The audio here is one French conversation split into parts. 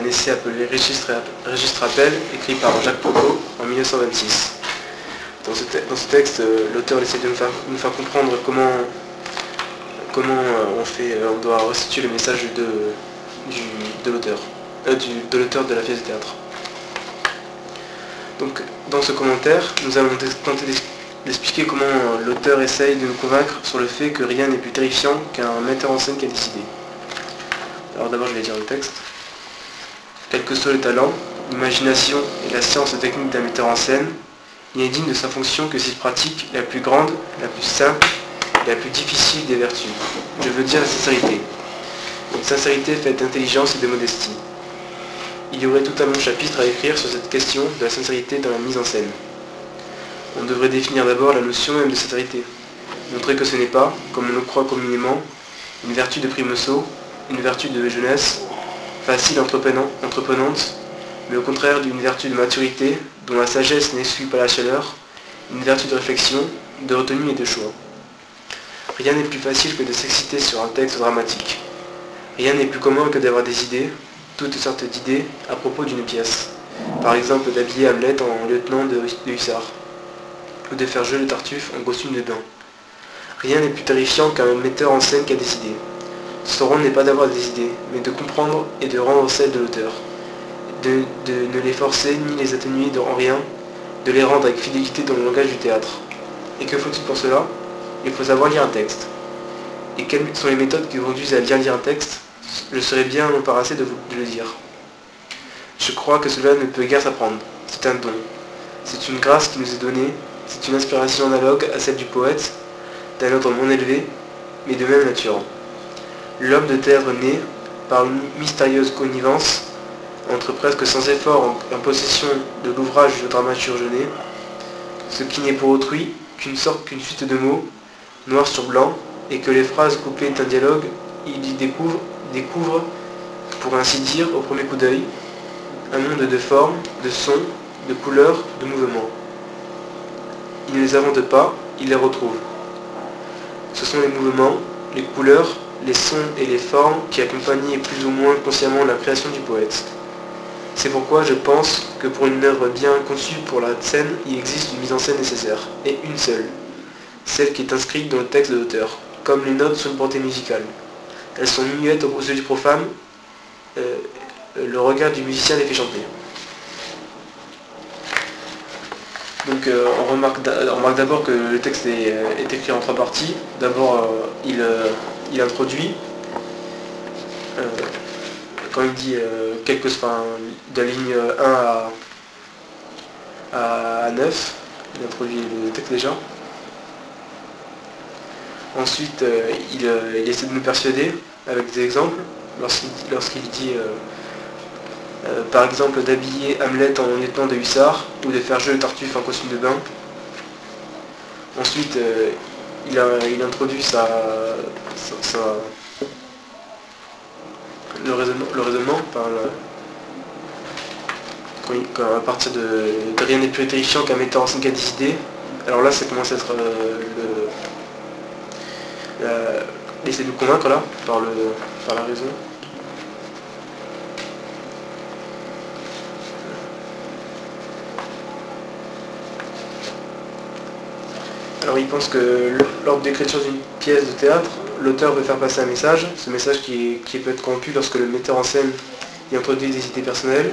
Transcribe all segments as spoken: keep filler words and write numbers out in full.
essai appelé Registre, Registre Appel, écrit par Jacques Copeau en mille neuf cent vingt-six. Dans ce, te dans ce texte, l'auteur essaie de nous faire, nous faire comprendre comment, comment on, fait, on doit restituer le message de, du, de l'auteur, euh, de l'auteur de la pièce de théâtre. Donc, dans ce commentaire, nous allons tenter d'expliquer comment l'auteur essaye de nous convaincre sur le fait que rien n'est plus terrifiant qu'un metteur en scène qui a décidé. Alors d'abord, je vais lire le texte. Quel que soit le talent, l'imagination et la science technique d'un metteur en scène, il n'est digne de sa fonction que s'il pratique la plus grande, la plus simple et la plus difficile des vertus. Je veux dire la sincérité. Une sincérité faite d'intelligence et de modestie. Il y aurait tout un long chapitre à écrire sur cette question de la sincérité dans la mise en scène. On devrait définir d'abord la notion même de sincérité. Montrer que ce n'est pas, comme on le croit communément, une vertu de prime saut, une vertu de jeunesse, facile entreprenante, mais au contraire d'une vertu de maturité, dont la sagesse n'essuie pas la chaleur, une vertu de réflexion, de retenue et de choix. Rien n'est plus facile que de s'exciter sur un texte dramatique. Rien n'est plus commun que d'avoir des idées, toutes sortes d'idées, à propos d'une pièce. Par exemple, d'habiller Hamlet en lieutenant de hussards, ou de faire jouer le Tartuffe en costume de bain. Rien n'est plus terrifiant qu'un metteur en scène qui a des idées. Son rôle n'est pas d'avoir des idées, mais de comprendre et de rendre celles de l'auteur. De, de ne les forcer ni les atténuer en rien, de les rendre avec fidélité dans le langage du théâtre. Et que faut-il pour cela? Il faut savoir lire un texte. Et quelles sont les méthodes qui conduisent à bien lire un texte? Je serais bien embarrassé de vous de le dire. Je crois que cela ne peut guère s'apprendre. C'est un don. C'est une grâce qui nous est donnée, c'est une inspiration analogue à celle du poète, d'un ordre moins élevé, mais de même nature. L'homme de théâtre naît, par une mystérieuse connivence, entre presque sans effort en, en possession de l'ouvrage du dramaturge né, ce qui n'est pour autrui qu'une sorte qu'une suite de mots, noir sur blanc, et que les phrases coupées d'un dialogue, il y découvre, découvre, pour ainsi dire, au premier coup d'œil, un monde de formes, de sons, de couleurs, de mouvements. Il ne les invente pas, il les retrouve. Ce sont les mouvements, les couleurs, les sons et les formes qui accompagnent plus ou moins consciemment la création du poète. C'est pourquoi je pense que pour une œuvre bien conçue pour la scène, il existe une mise en scène nécessaire, et une seule, celle qui est inscrite dans le texte de l'auteur, comme les notes sur une portée musicale. Elles sont muettes aux yeux du profane, euh, le regard du musicien les fait chanter. Donc euh, on remarque d'abord que le texte est, est écrit en trois parties. D'abord, euh, il, euh, il introduit, euh, quand il dit euh, quelques, enfin, de la ligne un à, à neuf, il introduit le texte déjà. Ensuite, euh, il, euh, il essaie de nous persuader avec des exemples, lorsqu'il lorsqu'il dit euh, euh, par exemple d'habiller Hamlet en lieutenant de hussards, ou de faire jouer le Tartuffe en costume de bain. Ensuite, euh, il, a, il introduit sa, sa, sa, le raisonnement, le raisonnement par le, quand il, quand à partir de, de rien n'est plus terrifiant qu'un metteur en scène qui a des idées. Alors là, ça commence à être euh, le Euh, essayer de nous convaincre là, par, le, par la raison. Alors il pense que lors de l'écriture d'une pièce de théâtre, l'auteur veut faire passer un message, ce message qui, est, qui peut être corrompu lorsque le metteur en scène y introduit des idées personnelles.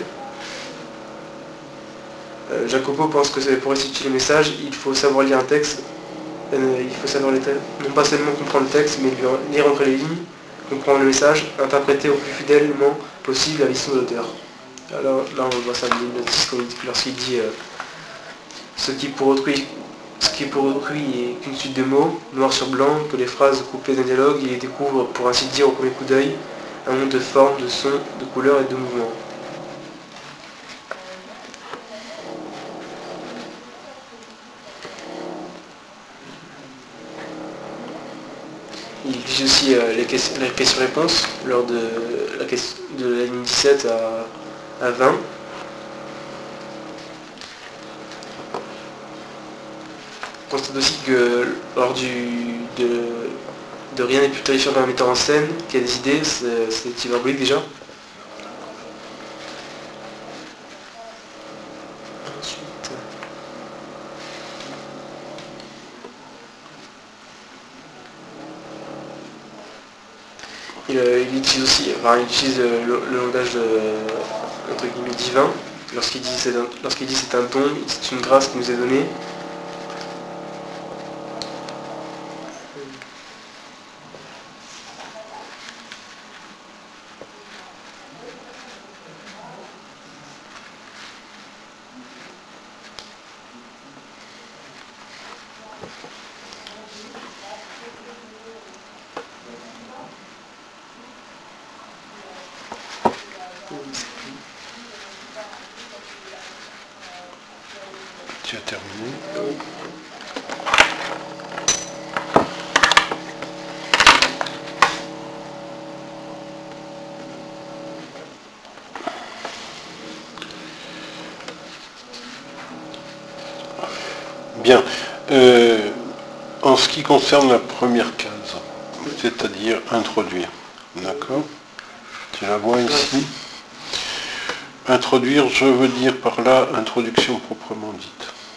Euh, Jacopo pense que pour restituer le message, il faut savoir lire un texte. Euh, il faut savoir les textes, non pas seulement comprendre le texte, mais lire entre les lignes, comprendre le message, interpréter au plus fidèlement possible la vision de l'auteur. Alors là on voit ça lorsqu'il dit euh, ce qui pour autrui ce qui pour autrui est qu'une suite de mots, noir sur blanc, que les phrases coupées d'un dialogue, il les découvre pour ainsi dire au premier coup d'œil, un monde de formes, de sons, de couleurs et de mouvements. Il exige aussi euh, les questions-réponses lors de la, question, de la ligne dix-sept à, à vingt. On constate aussi que lors du, de, de rien n'est plus terrifiant d'un metteur en scène qui a des idées, c'est hyperbolique déjà. Ensuite, il, euh, il utilise aussi, enfin, il utilise le, le langage de, entre guillemets divin. Lorsqu'il dit c'est un, lorsqu'il dit c'est un don, c'est une grâce qui nous est donnée. Tu as terminé? Oui. Bien. Euh, en ce qui concerne la première case, c'est-à-dire introduire, d'accord? Tu la vois ici? Introduire, je veux dire par là introduction proprement dite.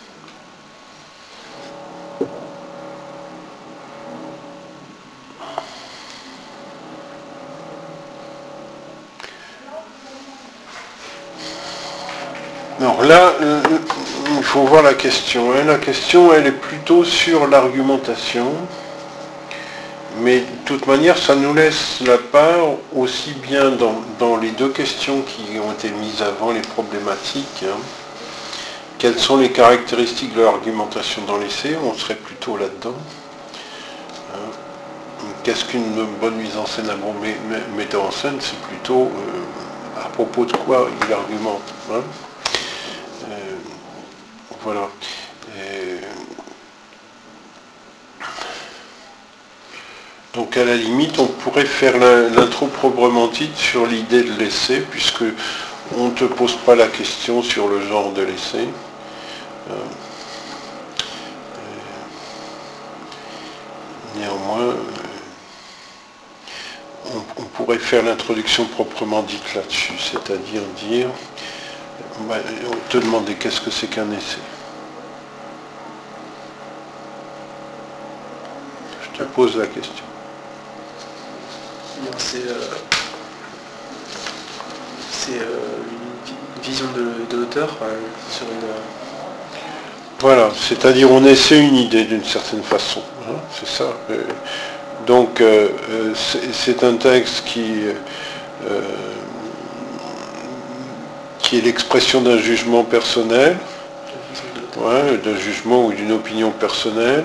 Alors là, euh, il faut voir la question. Hein. La question, elle est plutôt sur l'argumentation. Mais de toute manière, ça nous laisse la part aussi bien dans, dans les deux questions qui ont été mises avant, les problématiques. Hein. Quelles sont les caractéristiques de l'argumentation dans l'essai? On serait plutôt là-dedans. Hein. Qu'est-ce qu'une bonne mise en scène, un bon metteur en scène? C'est plutôt euh, à propos de quoi il argumente. Hein. Euh, voilà. Et donc à la limite, on pourrait faire l'intro proprement dite sur l'idée de l'essai, puisque on ne te pose pas la question sur le genre de l'essai. Euh, néanmoins, euh, on, on pourrait faire l'introduction proprement dite là-dessus, c'est-à-dire dire, bah, on te demander qu'est-ce que c'est qu'un essai. Je te pose la question. C'est euh, euh, une vision de, de l'auteur euh, sur une... Voilà, c'est-à-dire on essaie une idée d'une certaine façon, hein, c'est ça. Donc euh, c'est un texte qui, euh, qui est l'expression d'un jugement personnel, ouais, d'un jugement ou d'une opinion personnelle,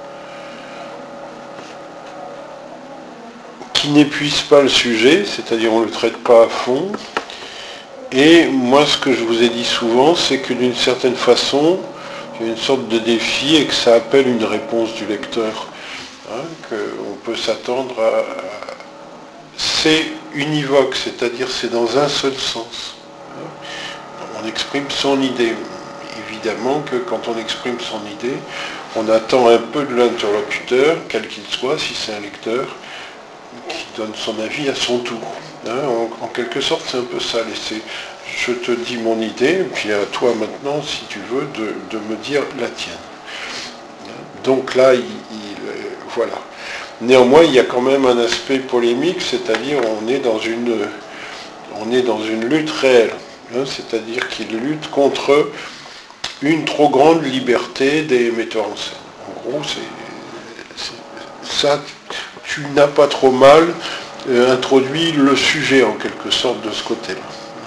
qui n'épuise pas le sujet, c'est-à-dire on ne le traite pas à fond. Et moi ce que je vous ai dit souvent, c'est que d'une certaine façon, il y a une sorte de défi et que ça appelle une réponse du lecteur. Hein, qu'on peut s'attendre à... C'est univoque, c'est-à-dire c'est dans un seul sens. Hein. On exprime son idée. Évidemment que quand on exprime son idée, on attend un peu de l'interlocuteur, quel qu'il soit, si c'est un lecteur, qui donne son avis à son tour. Hein. En, en quelque sorte, c'est un peu ça, l'essai. Je te dis mon idée, puis à toi maintenant, si tu veux, de, de me dire la tienne. Donc là, il, il, voilà. Néanmoins, il y a quand même un aspect polémique, c'est-à-dire on est dans une, on est dans une lutte réelle. Hein, c'est-à-dire qu'il lutte contre une trop grande liberté des metteurs en scène. En gros, c'est ça, tu n'as pas trop mal euh, introduit le sujet en quelque sorte de ce côté-là.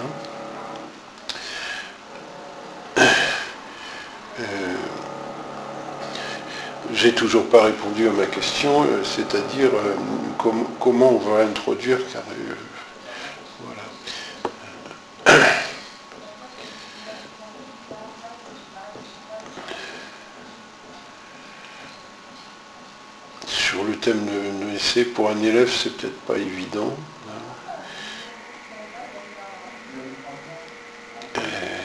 Hein. Euh, J'ai toujours pas répondu à ma question, euh, c'est-à-dire euh, com comment on va introduire, car euh, voilà. Sur le thème de, de l'essai, pour un élève, c'est peut-être pas évident. Euh,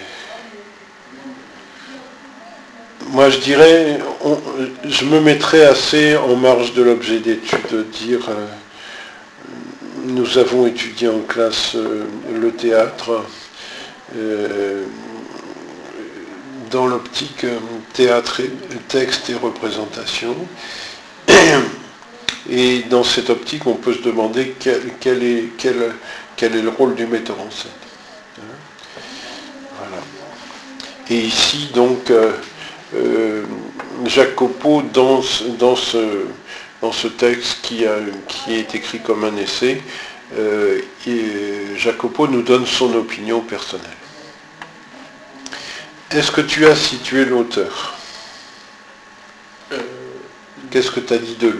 moi, je dirais, on, je me mettrais assez en marge de l'objet d'étude, de dire, euh, nous avons étudié en classe euh, le théâtre. Euh, dans l'optique euh, théâtre, et, texte et représentation. Et dans cette optique, on peut se demander quel, quel, est, quel, quel est le rôle du metteur en scène. Voilà. Et ici, donc, euh, euh, Jacques Copeau, dans, dans, ce, dans ce texte qui, a, qui est écrit comme un essai, euh, et Jacques Copeau nous donne son opinion personnelle. Est-ce que tu as situé l'auteur ? Euh, Qu'est-ce que tu as dit de lui ?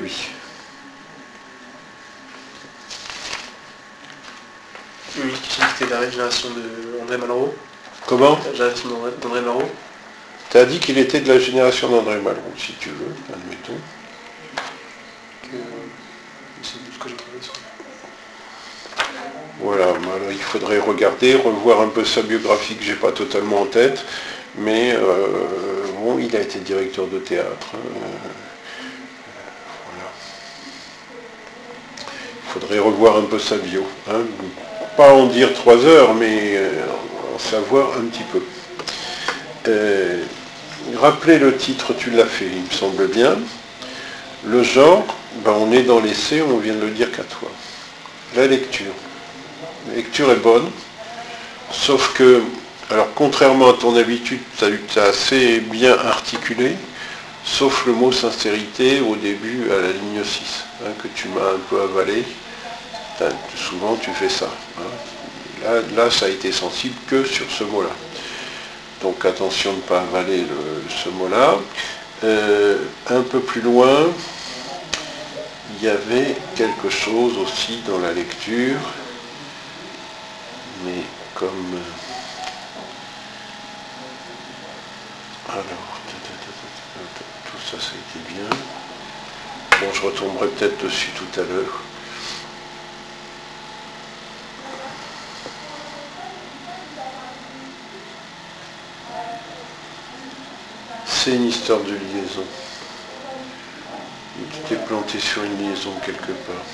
Oui, c'était la génération de André Malraux. Comment ? La génération d'André Malraux. Tu as dit qu'il était de la génération d'André Malraux, si tu veux, admettons. Que... C'est tout ce que j'ai trouvé sur. Voilà, alors il faudrait regarder, revoir un peu sa biographie que j'ai pas totalement en tête, mais euh, bon, il a été directeur de théâtre. Euh, voilà. Il faudrait revoir un peu sa bio. Hein. Pas en dire trois heures, mais euh, en savoir un petit peu. Euh, rappeler le titre, tu l'as fait, il me semble bien. Le genre, ben on est dans l'essai, on vient de le dire qu'à toi. La lecture. La lecture est bonne, sauf que, alors contrairement à ton habitude, tu as assez bien articulé, sauf le mot sincérité au début à la ligne six, hein, que tu m'as un peu avalé. Souvent tu fais ça. Hein. Là, là, ça a été sensible que sur ce mot-là. Donc attention de ne pas avaler le, ce mot-là. Euh, un peu plus loin, il y avait quelque chose aussi dans la lecture, mais comme... Alors, tout ça, ça a été bien. Bon, je retomberai peut-être dessus tout à l'heure. C'est une histoire de liaison. Tu t'es planté sur une liaison quelque part.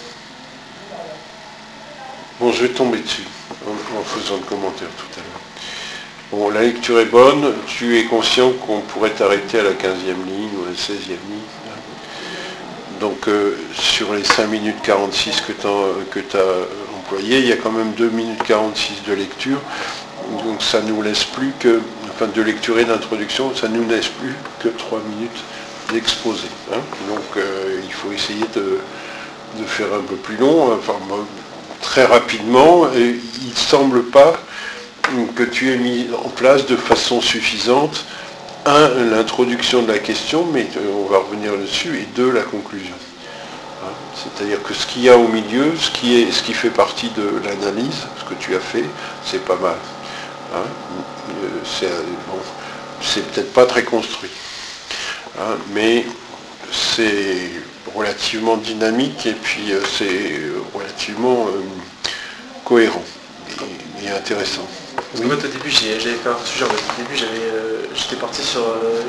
Bon, je vais tomber dessus en, en faisant le commentaire tout à l'heure. Bon, la lecture est bonne. Tu es conscient qu'on pourrait t'arrêter à la quinzième ligne ou à la seizième ligne. Donc, euh, sur les cinq minutes quarante-six que tu as employées, il y a quand même deux minutes quarante-six de lecture. Donc, ça nous laisse plus que, enfin, de lecture et d'introduction, ça nous laisse plus que trois minutes d'exposé. Hein. Donc, euh, il faut essayer de, de faire un peu plus long. Enfin, très rapidement, et il ne semble pas que tu aies mis en place de façon suffisante, un, l'introduction de la question, mais on va revenir dessus, et deux, la conclusion. Hein, c'est-à-dire que ce qu'il y a au milieu, ce qui, est, ce qui fait partie de l'analyse, ce que tu as fait, c'est pas mal. Hein, c'est bon, c'est peut-être pas très construit, hein, mais c'est relativement dynamique et puis euh, c'est relativement euh, cohérent et, et intéressant. Parce oui. En fait, au début, j'avais fait un sujet. Au début, j'avais, euh, j'étais parti sur. Euh,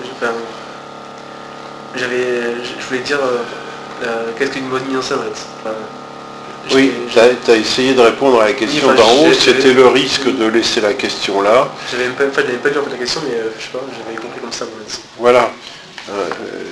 j'avais, je voulais dire euh, euh, qu'est-ce qu'une bonne mise en scène. Enfin, oui, tu as essayé de répondre à la question oui, enfin, d'en haut. C'était le risque oui. de laisser la question là. J'avais même pas, enfin, j'avais pas lu en fait la question, mais euh, je sais pas, j'avais compris comme ça. Moi, voilà. Euh,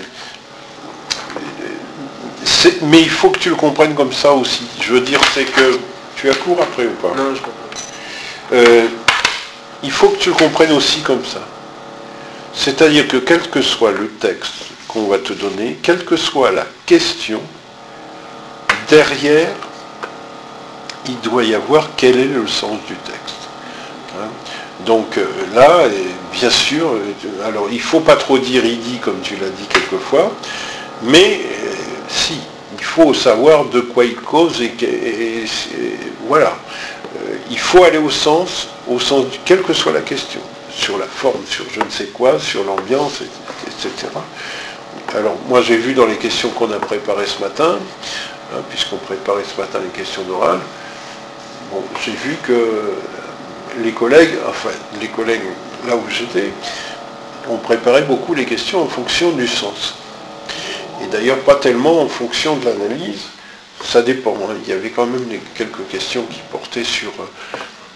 mais il faut que tu le comprennes comme ça aussi. Je veux dire, c'est que tu as cours après ou pas? Non, je comprends pas. Euh, il faut que tu le comprennes aussi comme ça. C'est-à-dire que quel que soit le texte qu'on va te donner, quelle que soit la question, derrière, il doit y avoir quel est le sens du texte. Hein? Donc euh, là, et bien sûr, euh, alors il ne faut pas trop dire il dit comme tu l'as dit quelquefois, mais euh, si, il faut savoir de quoi il cause et, et, et voilà. Euh, il faut aller au sens, au sens, du, quelle que soit la question, sur la forme, sur je ne sais quoi, sur l'ambiance, et cetera. Alors moi j'ai vu dans les questions qu'on a préparées ce matin, hein, puisqu'on préparait ce matin les questions d'oral, bon, j'ai vu que les collègues, enfin les collègues là où j'étais, ont préparé beaucoup les questions en fonction du sens. Et d'ailleurs pas tellement en fonction de l'analyse, ça dépend. Hein. Il y avait quand même quelques questions qui portaient sur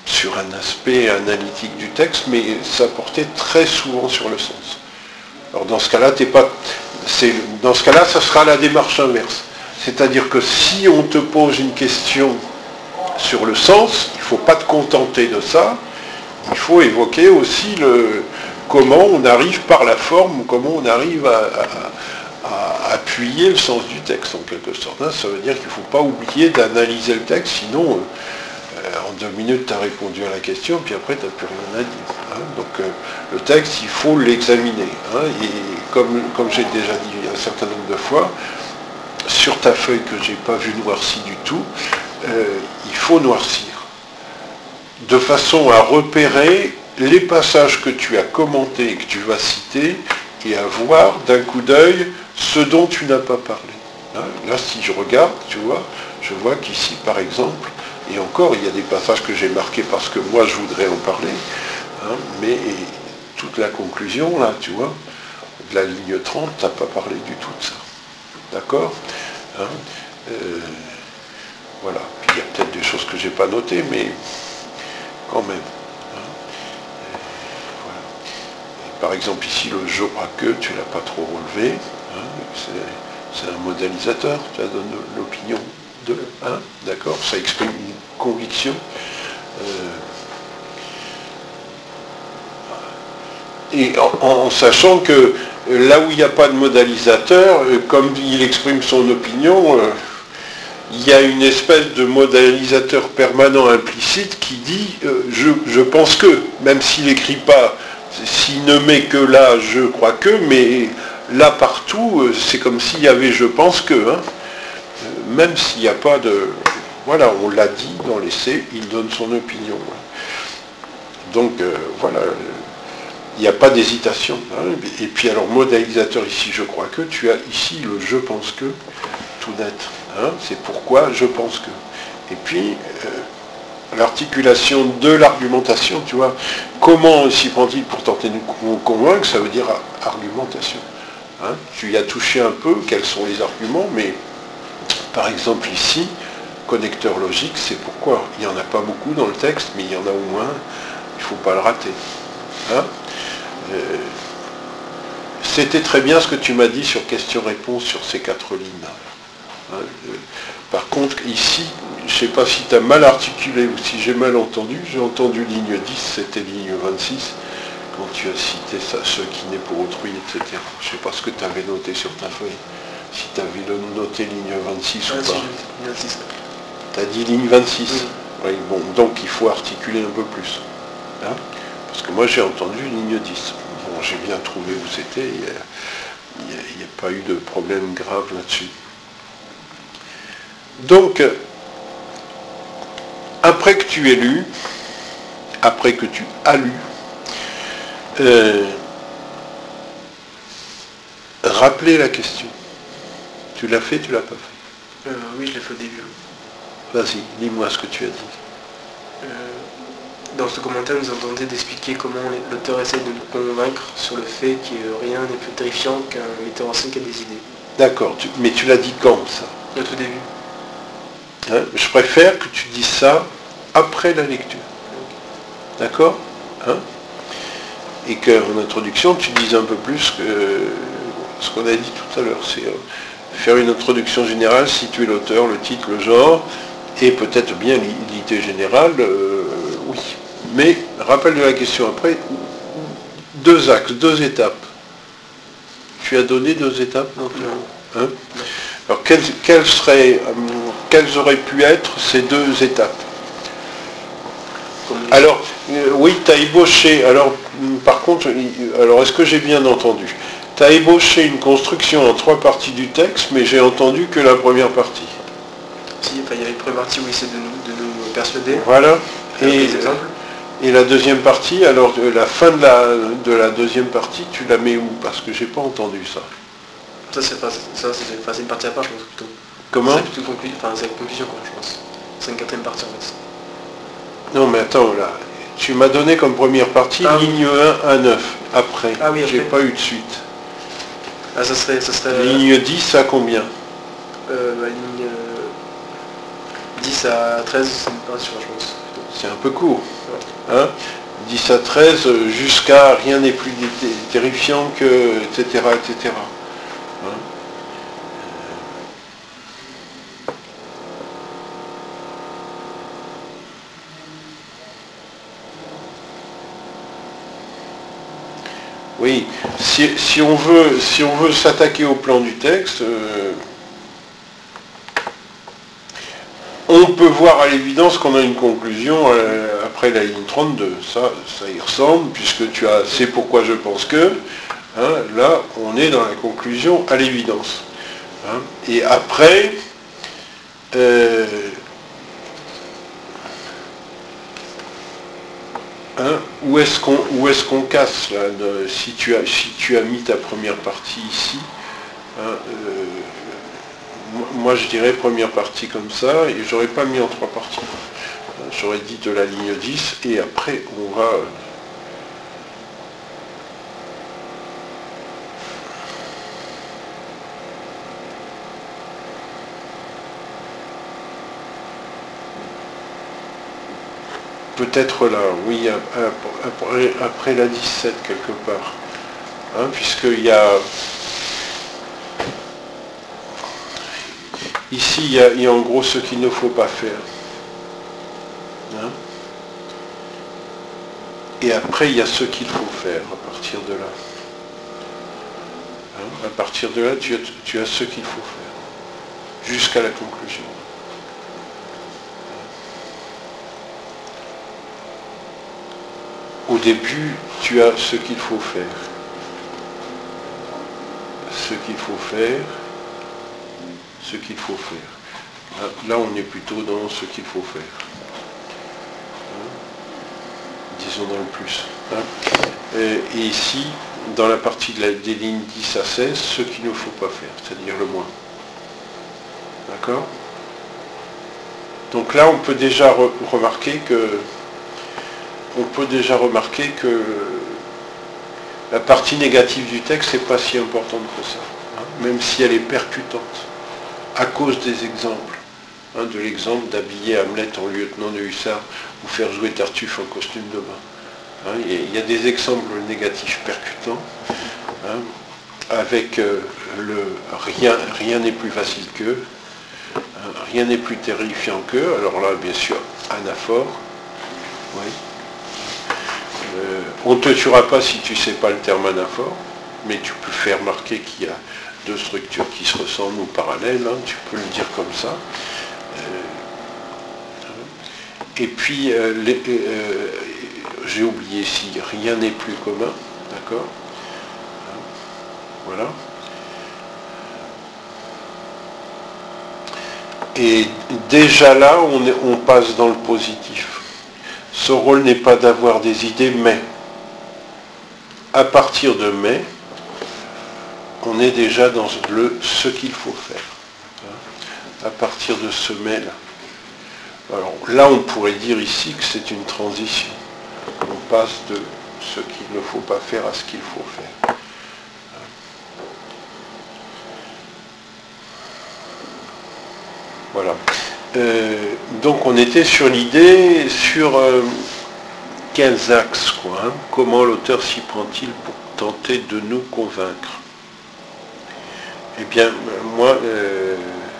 sur un aspect analytique du texte, mais ça portait très souvent sur le sens. Alors dans ce cas-là, t'es pas, c'est, dans ce cas-là, ça sera la démarche inverse. C'est-à-dire que si on te pose une question sur le sens, il ne faut pas te contenter de ça, il faut évoquer aussi le, comment on arrive par la forme, comment on arrive à, à, à appuyer le sens du texte en quelque sorte. Hein, ça veut dire qu'il ne faut pas oublier d'analyser le texte, sinon euh, en deux minutes tu as répondu à la question, puis après tu n'as plus rien à dire. Hein. Donc euh, le texte, il faut l'examiner. Hein, et comme, comme j'ai déjà dit un certain nombre de fois, sur ta feuille que je n'ai pas vu noircie du tout, euh, il faut noircir, de façon à repérer les passages que tu as commentés et que tu vas citer, et à voir d'un coup d'œil ce dont tu n'as pas parlé. Hein, là, si je regarde, tu vois, je vois qu'ici, par exemple, et encore, il y a des passages que j'ai marqués parce que moi, je voudrais en parler, hein, mais toute la conclusion, là, tu vois, de la ligne trente, tu n'as pas parlé du tout de ça. D'accord, hein, euh, voilà. Puis il y a peut-être des choses que je n'ai pas notées, mais quand même. Hein, euh, voilà. Et par exemple, ici, le je crois que, tu ne l'as pas trop relevé. Hein, c'est, c'est un modélisateur, tu as donné l'opinion de. Hein, d'accord, ça exprime une conviction. Euh, et en, en sachant que là où il n'y a pas de modélisateur, comme il exprime son opinion, euh, il y a une espèce de modélisateur permanent implicite qui dit euh, je, je pense que, même s'il n'écrit pas, s'il ne met que là, je crois que, mais là partout, euh, c'est comme s'il y avait je pense que, hein, euh, même s'il n'y a pas de... Voilà, on l'a dit dans l'essai, il donne son opinion. Donc euh, voilà. Il n'y a pas d'hésitation. Hein. Et puis alors, modélisateur ici, je crois que, tu as ici le je pense que, tout net. Hein. C'est pourquoi je pense que. Et puis, euh, l'articulation de l'argumentation, tu vois, comment s'y prend-il pour tenter de nous convaincre, ça veut dire argumentation. Hein. Tu y as touché un peu, quels sont les arguments, mais par exemple ici, connecteur logique, c'est pourquoi. Il n'y en a pas beaucoup dans le texte, mais il y en a au moins, il ne faut pas le rater. Hein. Euh, c'était très bien ce que tu m'as dit sur question-réponse sur ces quatre lignes. Hein, euh, par contre, ici, je ne sais pas si tu as mal articulé ou si j'ai mal entendu. J'ai entendu ligne dix, c'était ligne vingt-six, quand tu as cité ça, ce qui n'est pour autrui, et cetera. Je ne sais pas ce que tu avais noté sur ta feuille. Si tu avais noté ligne vingt-six ah, ou pas. Si, tu as dit ligne vingt-six. Oui. Oui, bon, donc il faut articuler un peu plus. Hein. Parce que moi j'ai entendu ligne dix. Bon, j'ai bien trouvé où c'était, il n'y a, a pas eu de problème grave là-dessus. Donc, après que tu aies lu, après que tu as lu, euh, rappelez la question. Tu l'as fait, tu l'as pas fait euh, Oui, je l'ai fait au début. Vas-y, dis-moi ce que tu as dit. Euh... Dans ce commentaire, nous avons tenté d'expliquer comment l'auteur essaie de nous convaincre sur le fait que rien n'est plus terrifiant qu'un metteur en scène qui a des idées. D'accord, tu, mais tu l'as dit quand, ça? Au tout début. Hein, je préfère que tu dises ça après la lecture. D'accord, hein, et qu'en introduction, tu dises un peu plus que ce qu'on a dit tout à l'heure. C'est euh, faire une introduction générale, situer l'auteur, le titre, le genre, et peut-être bien l'idée générale, euh, oui. Mais, rappel de la question après, deux axes, deux étapes. Tu as donné deux étapes non, non. Hein. Alors, quelles, quelles, seraient, quelles auraient pu être ces deux étapes? Alors, euh, oui, tu as ébauché, alors, par contre, alors est-ce que j'ai bien entendu? Tu as ébauché une construction en trois parties du texte, mais j'ai entendu que la première partie. Si, enfin, il y avait une première partie où il essaie de nous, de nous persuader. Voilà. Et, et la deuxième partie, alors la fin de la, de la deuxième partie, tu la mets où? Parce que j'ai pas entendu ça. Ça, c'est, ça, c'est, enfin, c'est une partie à part, je pense, plutôt. Comment? C'est plutôt conclu... enfin, c'est la conclusion, quoi, je pense. C'est une quatrième partie, en fait. Non, mais attends, là, tu m'as donné comme première partie ah, ligne oui. un à neuf. Après, ah, oui, j'ai pas eu de suite. Ah, ça serait... Ça serait... Ligne dix à combien? euh, bah, Ligne dix à treize, c'est une partie, je pense. C'est un peu court. Hein, dix à treize, jusqu'à rien n'est plus terrifiant que, et cetera, et cetera. Hein. Oui, si, si on veut, si on veut s'attaquer au plan du texte, euh, on peut voir à l'évidence qu'on a une conclusion euh, après la ligne trente-deux. Ça, ça y ressemble, puisque tu as c'est pourquoi je pense que. Hein, là, on est dans la conclusion à l'évidence. Hein, et après, euh, hein, où est-ce qu'on où est-ce qu'on casse là, de, si, tu as, si tu as mis ta première partie ici, hein, euh, moi je dirais première partie comme ça, et j'aurais pas mis en trois parties. J'aurais dit de la ligne dix, et après on va... Peut-être là, oui, après, après la dix-sept quelque part. Hein, puisqu'il y a... Ici, il y, a, il y a en gros ce qu'il ne faut pas faire. Hein, et après, il y a ce qu'il faut faire à partir de là. Hein, à partir de là, tu as, tu as ce qu'il faut faire. Jusqu'à la conclusion. Au début, tu as ce qu'il faut faire. Ce qu'il faut faire. Ce qu'il faut faire. Là, là, on est plutôt dans ce qu'il faut faire. Hein, disons dans le plus. Hein, et, et ici, dans la partie de la, des lignes dix à seize, ce qu'il ne faut pas faire, c'est-à-dire le moins. D'accord ? Donc là, on peut déjà re remarquer que on peut déjà remarquer que la partie négative du texte n'est pas si importante que ça, hein, même si elle est percutante, à cause des exemples. Hein, de l'exemple d'habiller Hamlet en lieutenant de hussards ou faire jouer Tartuffe en costume de bain. Hein, il y a des exemples négatifs percutants, hein, avec euh, le rien rien n'est plus facile qu'eux, hein, rien n'est plus terrifiant qu'eux. Alors là, bien sûr, anaphore. Oui. Euh, on ne te tuera pas si tu ne sais pas le terme anaphore, mais tu peux faire remarquer qu'il y a deux structures qui se ressemblent ou parallèles, hein, tu peux le dire comme ça. Euh, et puis, euh, euh, j'ai oublié ici, rien n'est plus commun, d'accord ? Voilà. Et déjà là, on, est, on passe dans le positif. Ce rôle n'est pas d'avoir des idées, mais à partir de mais, on est déjà dans le ce qu'il faut faire. À partir de ce mais-là. Alors là, on pourrait dire ici que c'est une transition. On passe de ce qu'il ne faut pas faire à ce qu'il faut faire. Voilà. Euh, donc on était sur l'idée, sur euh, quels axes, quoi, hein, comment l'auteur s'y prend-il pour tenter de nous convaincre? Eh bien, moi, euh,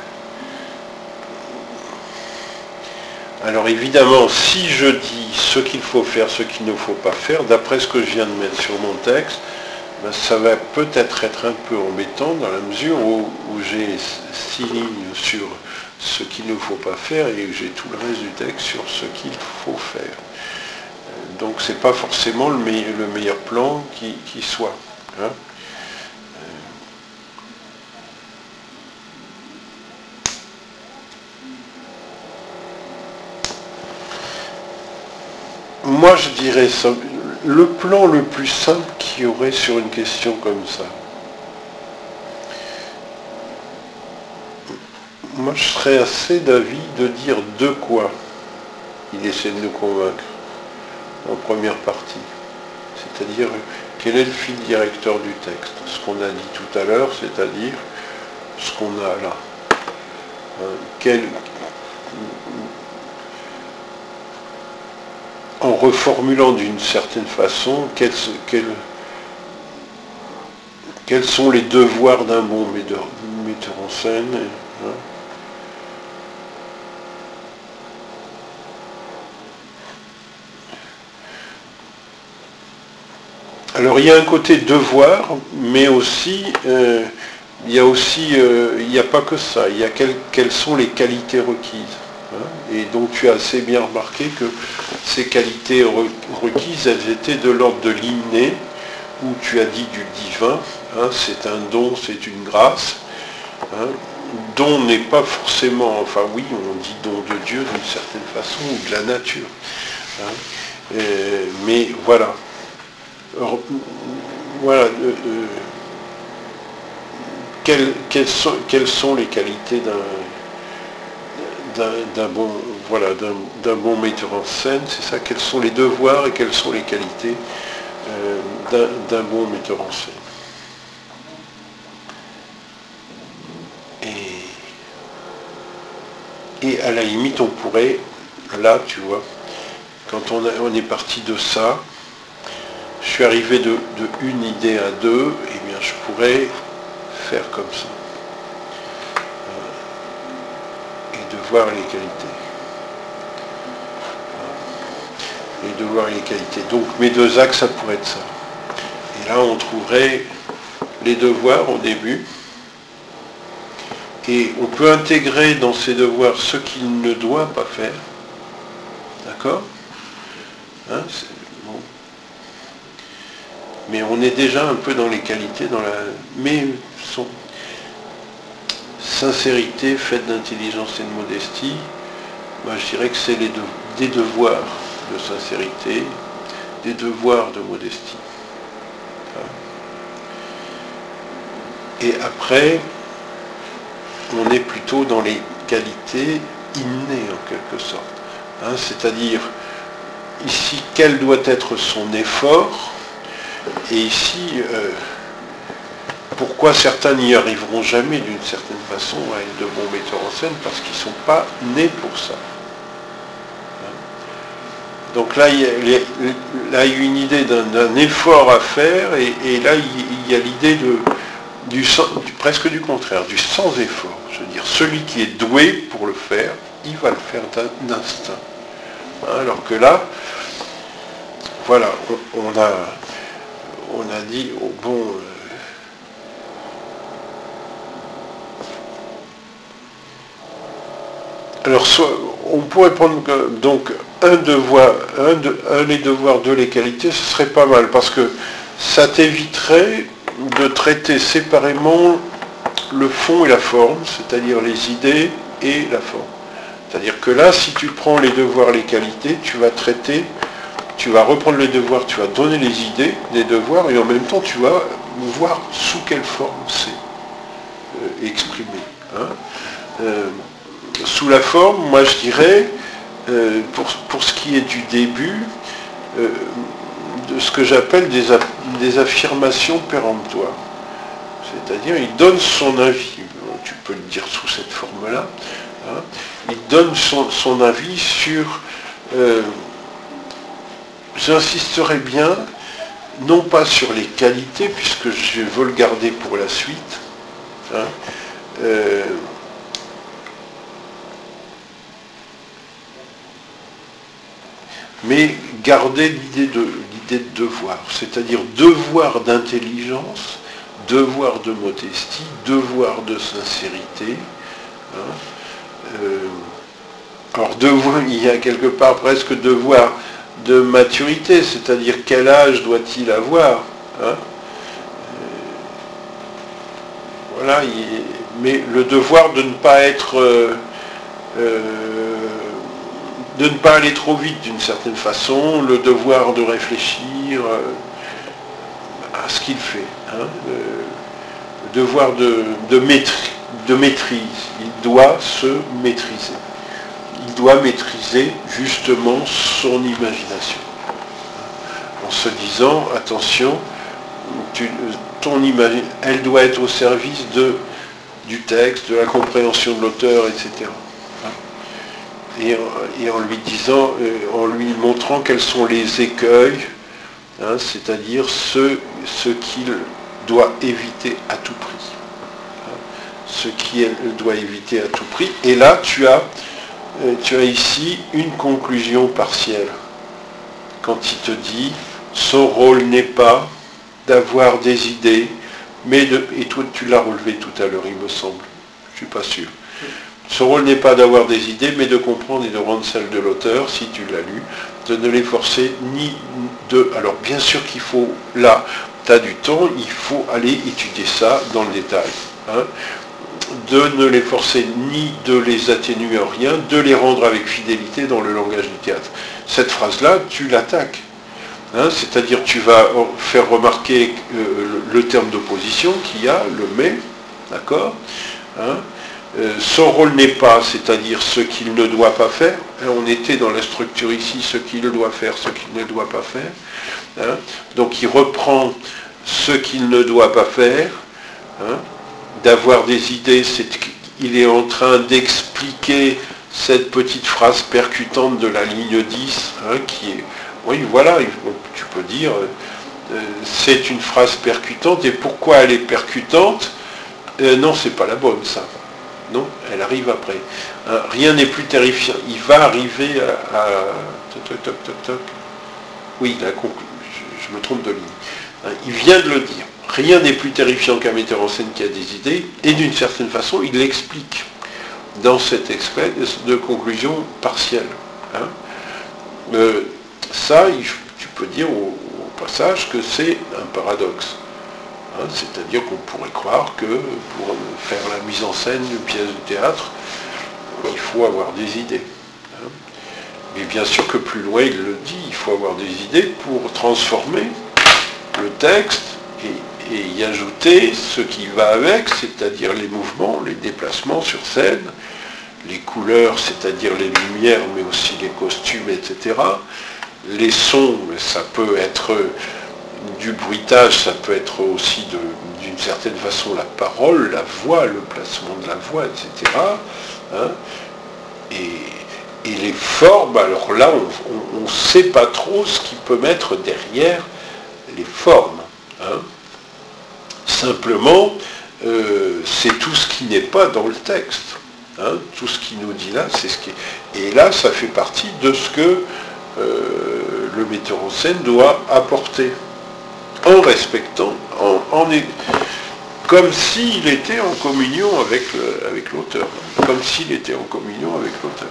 alors évidemment, si je dis ce qu'il faut faire, ce qu'il ne faut pas faire, d'après ce que je viens de mettre sur mon texte, ben, ça va peut-être être un peu embêtant dans la mesure où, où j'ai six lignes sur ce qu'il ne faut pas faire et j'ai tout le reste du texte sur ce qu'il faut faire. Donc c'est pas forcément le meilleur, le meilleur plan qui, qui soit. Hein. Moi je dirais ça, le plan le plus simple qu'il y aurait sur une question comme ça. Moi je serais assez d'avis de dire de quoi il essaie de nous convaincre en première partie. C'est-à-dire quel est le fil directeur du texte. Ce qu'on a dit tout à l'heure, c'est-à-dire ce qu'on a là. Hein, quel, en reformulant d'une certaine façon quels, quels, quels sont les devoirs d'un bon metteur, metteur en scène. Hein. Alors il y a un côté devoir, mais aussi, euh, il y a aussi, euh, il n'y a pas que ça, il y a quel, quelles sont les qualités requises. Hein. Et donc tu as assez bien remarqué que ces qualités requises, elles étaient de l'ordre de l'inné, où tu as dit du divin, hein, c'est un don, c'est une grâce. Hein. Don n'est pas forcément, enfin oui, on dit don de Dieu d'une certaine façon, ou de la nature. Hein. Euh, mais voilà. Alors, voilà, euh, euh, quelles, quelles, sont, quelles sont les qualités d'un, d'un bon, voilà, d'un, d'un bon metteur en scène, c'est ça, quels sont les devoirs et quelles sont les qualités euh, d'un, d'un bon metteur en scène. Et, et à la limite, on pourrait, là, tu vois, quand on, a, on est parti de ça, je suis arrivé de, de une idée à deux, et bien je pourrais faire comme ça. Et de voir les qualités. Et de voir les qualités. Donc mes deux axes, ça pourrait être ça. Et là, on trouverait les devoirs au début. Et on peut intégrer dans ces devoirs ce qu'il ne doit pas faire. D'accord ? Hein, c'est, bon. Mais on est déjà un peu dans les qualités, dans la. Mais son sincérité faite d'intelligence et de modestie, moi je dirais que c'est les de... des devoirs de sincérité, des devoirs de modestie. Et après, on est plutôt dans les qualités innées en quelque sorte. Hein, c'est-à-dire, ici, quel doit être son effort, et ici, euh, pourquoi certains n'y arriveront jamais d'une certaine façon à être de bons metteurs en scène, parce qu'ils ne sont pas nés pour ça. Donc là, il y a, là, il y a une idée d'un, d'un effort à faire, et, et là, il y a l'idée de, du, du, presque du contraire, du sans effort. Je veux dire, celui qui est doué pour le faire, il va le faire d'instinct. Alors que là, voilà, on, on, a, on a dit, oh, bon, euh, alors soit, on pourrait prendre donc un devoir, un, de, un les devoirs, deux les qualités, ce serait pas mal, parce que ça t'éviterait de traiter séparément le fond et la forme, c'est-à-dire les idées et la forme. C'est-à-dire que là, si tu prends les devoirs, les qualités, tu vas traiter, tu vas reprendre les devoirs, tu vas donner les idées des devoirs, et en même temps, tu vas voir sous quelle forme c'est euh, exprimé. Hein. Euh, sous la forme, moi je dirais, euh, pour, pour ce qui est du début, euh, de ce que j'appelle des, des affirmations péremptoires. C'est-à-dire, il donne son avis, tu peux le dire sous cette forme-là, hein, il donne son, son avis sur, euh, j'insisterai bien, non pas sur les qualités, puisque je veux le garder pour la suite, hein, euh, mais garder l'idée de, l'idée de devoir, c'est-à-dire devoir d'intelligence, devoir de modestie, devoir de sincérité. Hein. Euh, alors devoir, il y a quelque part presque devoir de maturité, c'est-à-dire quel âge doit-il avoir, hein. euh, Voilà, il, mais le devoir de ne pas être... Euh, euh, de ne pas aller trop vite d'une certaine façon, le devoir de réfléchir à ce qu'il fait, hein, le devoir de, de, maîtrise, de maîtrise, il doit se maîtriser, il doit maîtriser justement son imagination, en se disant, attention, tu, ton imagine, elle doit être au service de, du texte, de la compréhension de l'auteur, et cetera. et, et en lui disant, euh, en lui montrant quels sont les écueils, hein, c'est-à-dire ce, ce qu'il doit éviter à tout prix. Hein, ce qu'il doit éviter à tout prix. Et là, tu as, euh, tu as ici une conclusion partielle. Quand il te dit, son rôle n'est pas d'avoir des idées, mais de, et toi tu l'as relevé tout à l'heure, il me semble, je ne suis pas sûr. Son rôle n'est pas d'avoir des idées, mais de comprendre et de rendre celles de l'auteur, si tu l'as lu, de ne les forcer ni de... Alors bien sûr qu'il faut, là, tu as du temps, il faut aller étudier ça dans le détail. Hein, de ne les forcer ni de les atténuer en rien, de les rendre avec fidélité dans le langage du théâtre. Cette phrase-là, tu l'attaques. Hein, c'est-à-dire tu vas faire remarquer euh, le, le terme d'opposition qu'il y a, le mais, d'accord, hein, euh, son rôle n'est pas, c'est-à-dire ce qu'il ne doit pas faire. Hein, on était dans la structure ici, ce qu'il doit faire, ce qu'il ne doit pas faire. Hein, donc il reprend ce qu'il ne doit pas faire. Hein, d'avoir des idées, c'est qu'il est en train d'expliquer cette petite phrase percutante de la ligne dix, hein, qui est, oui voilà, tu peux dire, euh, c'est une phrase percutante, et pourquoi elle est percutante? euh, Non, c'est pas la bonne, ça. Non, elle arrive après. Hein, rien n'est plus terrifiant. Il va arriver à... à toc, toc, toc, toc. Oui, la conclu... je, je me trompe de ligne. Hein, il vient de le dire. Rien n'est plus terrifiant qu'un metteur en scène qui a des idées, et d'une certaine façon, il l'explique dans cette espèce de conclusion partielle. Hein. Euh, ça, il, tu peux dire au, au passage que c'est un paradoxe. Hein, c'est-à-dire qu'on pourrait croire que pour faire la mise en scène d'une pièce de théâtre, il faut avoir des idées. Hein. Mais bien sûr que plus loin, il le dit, il faut avoir des idées pour transformer le texte et, et y ajouter ce qui va avec, c'est-à-dire les mouvements, les déplacements sur scène, les couleurs, c'est-à-dire les lumières, mais aussi les costumes, et cetera. Les sons, ça peut être du bruitage, ça peut être aussi d'une certaine façon la parole, la voix, le placement de la voix, et cetera. Hein, et, et les formes, alors là, on ne sait pas trop ce qui peut mettre derrière les formes. Hein. Simplement, euh, c'est tout ce qui n'est pas dans le texte. Hein. Tout ce qui nous dit là, c'est ce qui est... Et là, ça fait partie de ce que euh, le metteur en scène doit apporter, en respectant, en, en, comme s'il était en communion avec, le, avec l'auteur, comme s'il était en communion avec l'auteur.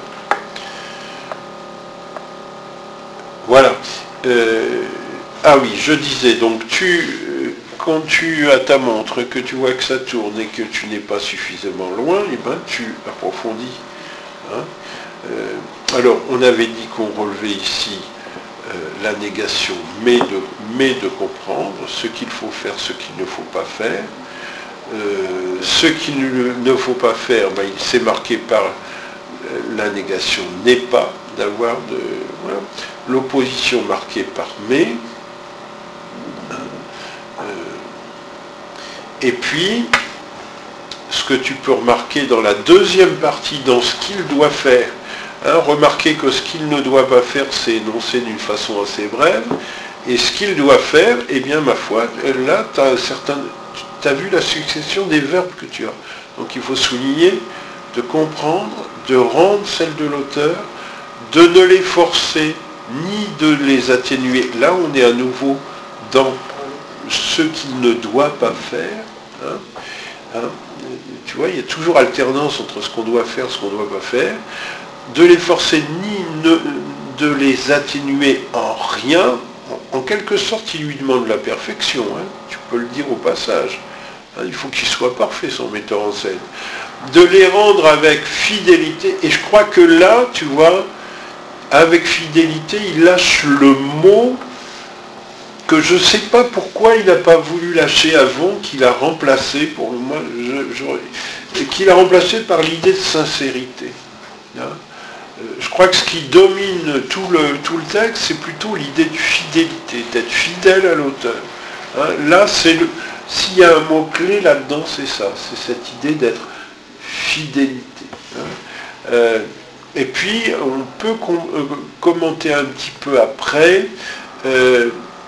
Voilà. Euh, ah oui, je disais, donc tu, quand tu as ta montre, que tu vois que ça tourne et que tu n'es pas suffisamment loin, eh ben, tu approfondis. Hein. Euh, alors, on avait dit qu'on relevait ici euh, la négation, mais de, mais de comprendre ce qu'il faut faire, ce qu'il ne faut pas faire. Euh, ce qu'il ne, ne faut pas faire, ben, c'est marqué par euh, la négation n'est pas d'avoir de... Voilà. L'opposition marquée par mais. Euh, et puis, ce que tu peux remarquer dans la deuxième partie, dans ce qu'il doit faire, hein, remarquez que ce qu'il ne doit pas faire, c'est énoncé d'une façon assez brève, et ce qu'il doit faire, eh bien, ma foi, là, tu as certain... tu as vu la succession des verbes que tu as. Donc il faut souligner, de comprendre, de rendre celle de l'auteur, de ne les forcer, ni de les atténuer. Là, on est à nouveau dans ce qu'il ne doit pas faire. Hein, hein, tu vois, il y a toujours alternance entre ce qu'on doit faire et ce qu'on ne doit pas faire. De les forcer, ni ne, de les atténuer en rien. En, en quelque sorte, il lui demande la perfection. Hein, tu peux le dire au passage. Hein, il faut qu'il soit parfait, son metteur en scène. De les rendre avec fidélité. Et je crois que là, tu vois, avec fidélité, il lâche le mot que je ne sais pas pourquoi il n'a pas voulu lâcher avant, qu'il a remplacé, pour moi, je, je, qu'il a remplacé par l'idée de sincérité. Hein. Je crois que ce qui domine tout le, tout le texte, c'est plutôt l'idée de fidélité, d'être fidèle à l'auteur. Hein. Là, c'est le, s'il y a un mot-clé là-dedans, c'est ça, c'est cette idée d'être fidélité. Hein. Euh, et puis on peut com euh, commenter un petit peu après, euh,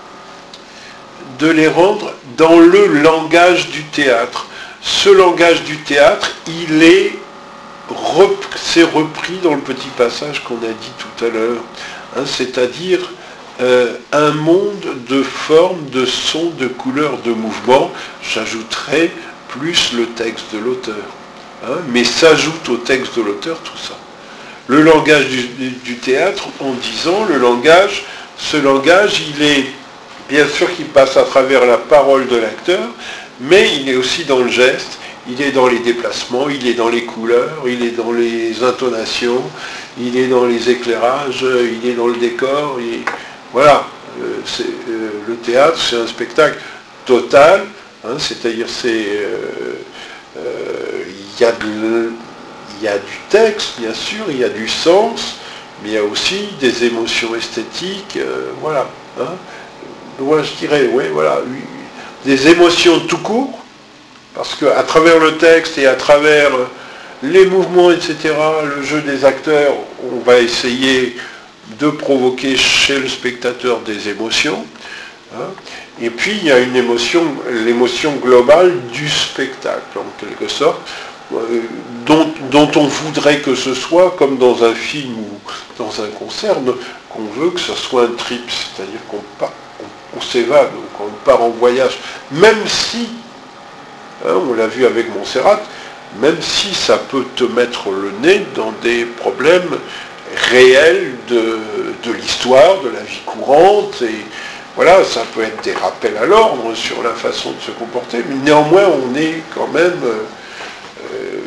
de les rendre dans le langage du théâtre. Ce langage du théâtre, il est c'est repris dans le petit passage qu'on a dit tout à l'heure, hein, c'est-à-dire euh, un monde de formes, de sons, de couleurs, de mouvements. J'ajouterai plus le texte de l'auteur, hein, mais s'ajoute au texte de l'auteur tout ça. Le langage du, du, du théâtre, en disant, le langage, ce langage, il est bien sûr qu'il passe à travers la parole de l'acteur, mais il est aussi dans le geste, il est dans les déplacements, il est dans les couleurs, il est dans les intonations, il est dans les éclairages, il est dans le décor. Il... Voilà, euh, euh, le théâtre, c'est un spectacle total, hein, c'est-à-dire c'est euh, euh, il y a de, il y a du texte, bien sûr, il y a du sens, mais il y a aussi des émotions esthétiques, euh, voilà. Hein. Moi, je dirais, oui, voilà, des émotions tout court, parce qu'à travers le texte et à travers les mouvements, et cetera, le jeu des acteurs, on va essayer de provoquer chez le spectateur des émotions. Hein. Et puis, il y a une émotion, l'émotion globale du spectacle, en quelque sorte, dont, dont on voudrait que ce soit, comme dans un film ou dans un concert, qu'on veut que ce soit un trip, c'est-à-dire qu'on part, on, on s'évade, qu'on part en voyage, même si, hein, on l'a vu avec Montserrat, même si ça peut te mettre le nez dans des problèmes réels de, de l'histoire, de la vie courante, et voilà, ça peut être des rappels à l'ordre sur la façon de se comporter, mais néanmoins on est quand même, euh,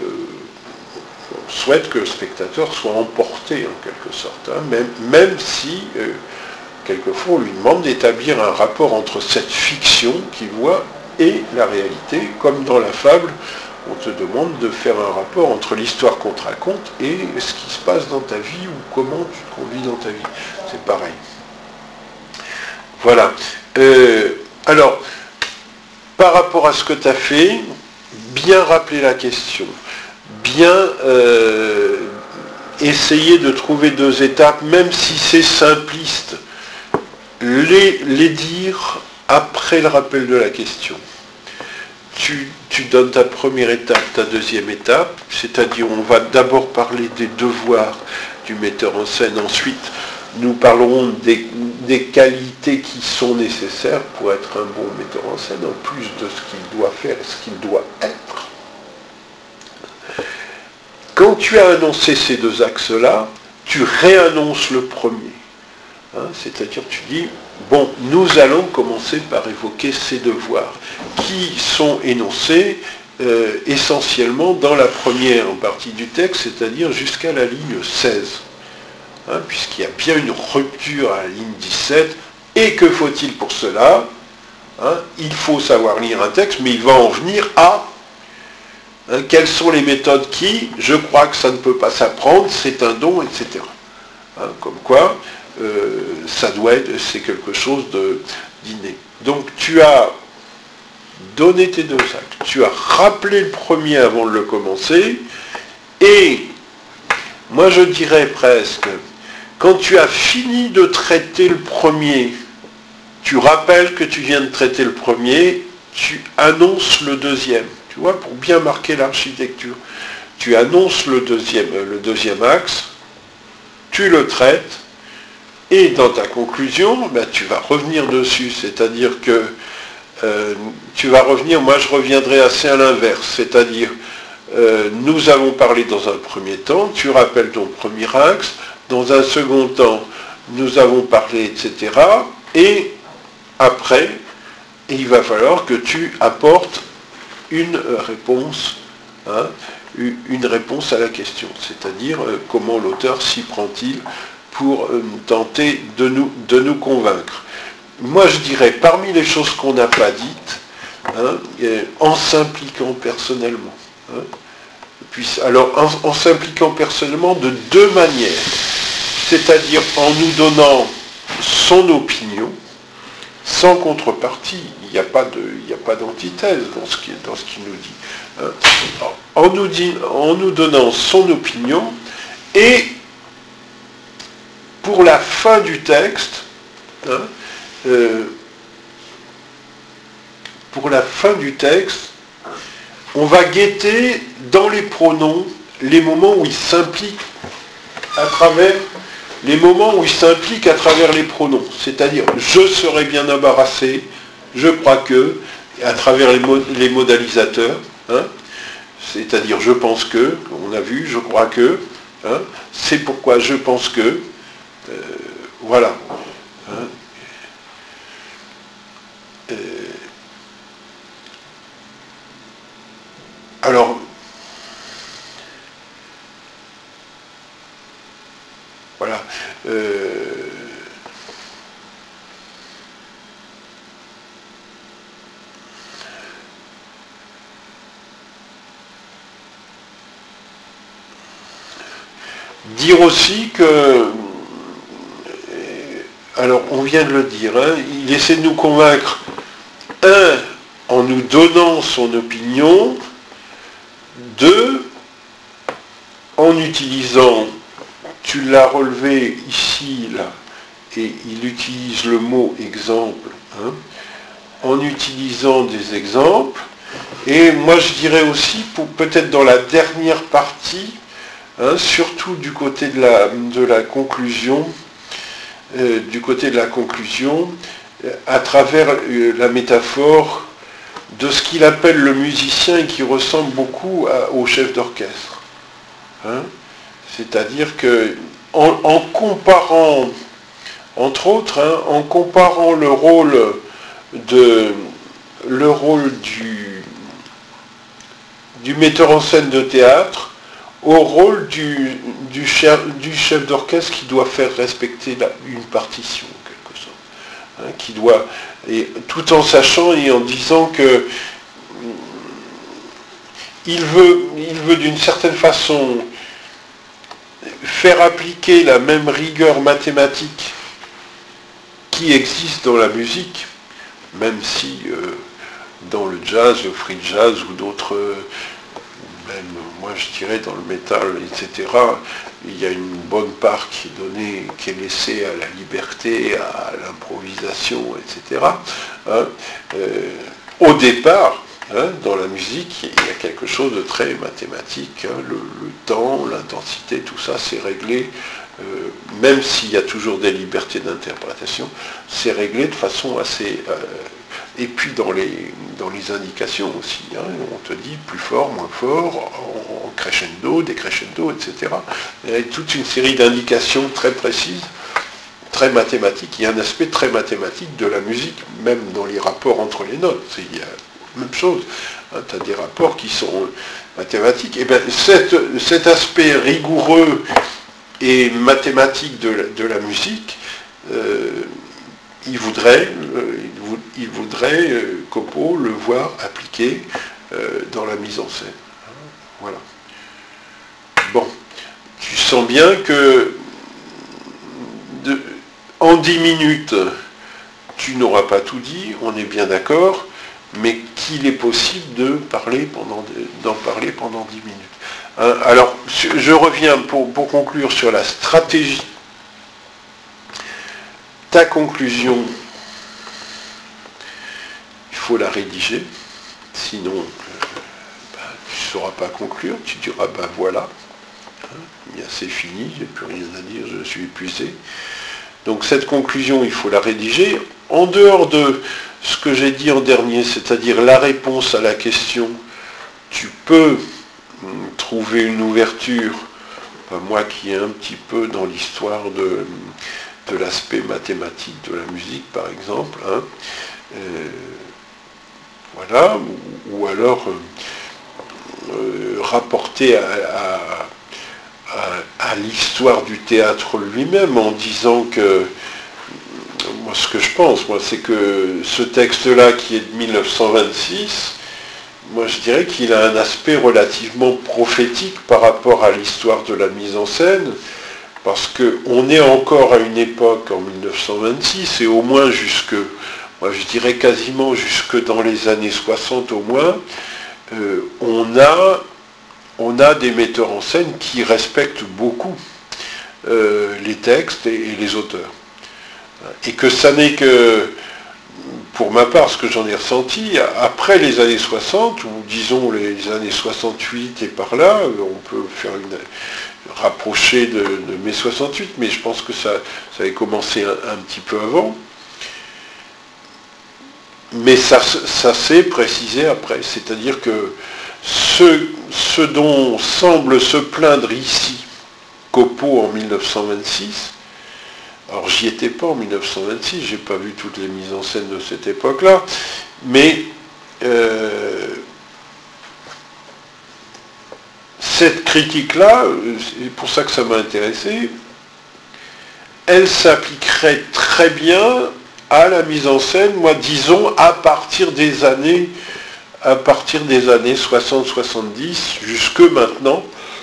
on souhaite que le spectateur soit emporté en quelque sorte, hein, même, même si euh, quelquefois on lui demande d'établir un rapport entre cette fiction qu'il voit et la réalité, comme dans la fable, on te demande de faire un rapport entre l'histoire qu'on te raconte et ce qui se passe dans ta vie ou comment tu te conduis dans ta vie. C'est pareil. Voilà. Euh, alors, par rapport à ce que tu as fait, bien rappeler la question, bien euh, essayer de trouver deux étapes, même si c'est simpliste, les, les dire après le rappel de la question. Tu, tu donnes ta première étape, ta deuxième étape, c'est-à-dire on va d'abord parler des devoirs du metteur en scène, ensuite nous parlerons des, des qualités qui sont nécessaires pour être un bon metteur en scène, en plus de ce qu'il doit faire et ce qu'il doit être. Quand tu as annoncé ces deux axes-là, tu réannonces le premier. Hein, c'est-à-dire tu dis, bon, nous allons commencer par évoquer ces devoirs qui sont énoncés euh, essentiellement dans la première partie du texte, c'est-à-dire jusqu'à la ligne seize. Hein, puisqu'il y a bien une rupture à la ligne dix-sept, et que faut-il pour cela? Hein, il faut savoir lire un texte, mais il va en venir à hein, quelles sont les méthodes qui, je crois que ça ne peut pas s'apprendre, c'est un don, et cetera. Hein, comme quoi, euh, ça doit être, c'est quelque chose d'inné. Donc tu as donné tes deux actes, tu as rappelé le premier avant de le commencer, et moi je dirais presque, quand tu as fini de traiter le premier, tu rappelles que tu viens de traiter le premier, tu annonces le deuxième. Tu vois, pour bien marquer l'architecture. Tu annonces le deuxième, le deuxième axe, tu le traites, et dans ta conclusion, ben, tu vas revenir dessus. C'est-à-dire que euh, tu vas revenir, moi je reviendrai assez à l'inverse. C'est-à-dire, euh, nous avons parlé dans un premier temps, tu rappelles ton premier axe, dans un second temps, nous avons parlé, et cetera. Et après, il va falloir que tu apportes une réponse, hein, une réponse à la question. C'est-à-dire, euh, comment l'auteur s'y prend-il pour euh, tenter de nous, de nous convaincre. Moi, je dirais, parmi les choses qu'on n'a pas dites, hein, euh, en s'impliquant personnellement. Hein, puis, alors, en, en s'impliquant personnellement de deux manières. C'est-à-dire en nous donnant son opinion, sans contrepartie. Il n'y a pas de, il n'y a pas d'antithèse dans ce qu'il dans ce qu'il nous dit. Hein. En, nous dit. En nous donnant son opinion et pour la fin du texte, hein, euh, pour la fin du texte, on va guetter dans les pronoms les moments où ils s'impliquent à travers les moments où ils s'impliquent à travers les pronoms. C'est-à-dire, je serais bien embarrassé, je crois que, à travers les, mod les modalisateurs, hein, c'est-à-dire je pense que, on a vu, je crois que, hein, c'est pourquoi je pense que, euh, voilà. Hein, euh, alors, voilà. Euh, dire aussi que, alors on vient de le dire, hein, il essaie de nous convaincre, un, en nous donnant son opinion, deux, en utilisant, tu l'as relevé ici, là, et il utilise le mot exemple, hein, en utilisant des exemples, et moi je dirais aussi, pour peut-être dans la dernière partie, hein, surtout du côté de la, de la conclusion, euh, du côté de la conclusion, euh, à travers euh, la métaphore de ce qu'il appelle le musicien et qui ressemble beaucoup à, au chef d'orchestre. Hein, c'est-à-dire que en, en comparant, entre autres, hein, en comparant le rôle de le rôle du, du metteur en scène de théâtre au rôle du, du chef, du chef d'orchestre qui doit faire respecter la, une partition, en quelque sorte. Hein, qui doit, et, tout en sachant et en disant que il veut, il veut d'une certaine façon faire appliquer la même rigueur mathématique qui existe dans la musique, même si euh, dans le jazz, le free jazz ou d'autres, même moi je dirais dans le métal, et cetera, il y a une bonne part qui est donnée, qui est laissée à la liberté, à l'improvisation, et cetera. Hein, euh, au départ, hein, dans la musique, il y a quelque chose de très mathématique, hein, le, le temps, l'intensité, tout ça c'est réglé, euh, même s'il y a toujours des libertés d'interprétation, c'est réglé de façon assez... Euh, et puis dans les, dans les indications aussi, hein, on te dit plus fort, moins fort, en, en crescendo, décrescendo, et cetera. Il y a toute une série d'indications très précises, très mathématiques. Il y a un aspect très mathématique de la musique, même dans les rapports entre les notes. Il y a la même chose. Hein, tu as des rapports qui sont mathématiques. Et bien cet, cet aspect rigoureux et mathématique de la, de la musique, euh, il voudrait, euh, il voudrait euh, Copo le voir appliqué euh, dans la mise en scène. Voilà. Bon, tu sens bien que de, en dix minutes, tu n'auras pas tout dit, on est bien d'accord, mais qu'il est possible de parler pendant, d'en parler pendant dix minutes. Hein, alors, je reviens pour, pour conclure sur la stratégie. Ta conclusion, il faut la rédiger, sinon euh, ben, tu ne sauras pas conclure, tu diras ben voilà, hein, c'est fini, j'ai plus rien à dire, je suis épuisé. Donc cette conclusion, il faut la rédiger. En dehors de ce que j'ai dit en dernier, c'est-à-dire la réponse à la question, tu peux hum, trouver une ouverture, ben, moi qui ai un petit peu dans l'histoire de... de l'aspect mathématique de la musique, par exemple, hein, euh, voilà, ou, ou alors euh, euh, rapporter à, à, à, à l'histoire du théâtre lui-même, en disant que, moi ce que je pense, moi, c'est que ce texte-là, qui est de mille neuf cent vingt-six, moi je dirais qu'il a un aspect relativement prophétique par rapport à l'histoire de la mise en scène, parce qu'on est encore à une époque, en mille neuf cent vingt-six, et au moins jusque, moi je dirais quasiment jusque dans les années soixante au moins, euh, on, a, on a des metteurs en scène qui respectent beaucoup euh, les textes et, et les auteurs. Et que ça n'est que, pour ma part, ce que j'en ai ressenti, après les années soixante, ou disons les années soixante-huit et par là, on peut faire une rapprocher de, de mai soixante-huit, mais je pense que ça, ça avait commencé un, un petit peu avant. Mais ça, ça s'est précisé après, c'est-à-dire que ce, ce dont semble se plaindre ici Copeau en mille neuf cent vingt-six, alors j'y étais pas en mille neuf cent vingt-six, j'ai pas vu toutes les mises en scène de cette époque-là, mais euh, cette critique-là, c'est pour ça que ça m'a intéressé, elle s'appliquerait très bien à la mise en scène, moi disons à partir des années, à partir des années soixante soixante-dix jusque maintenant,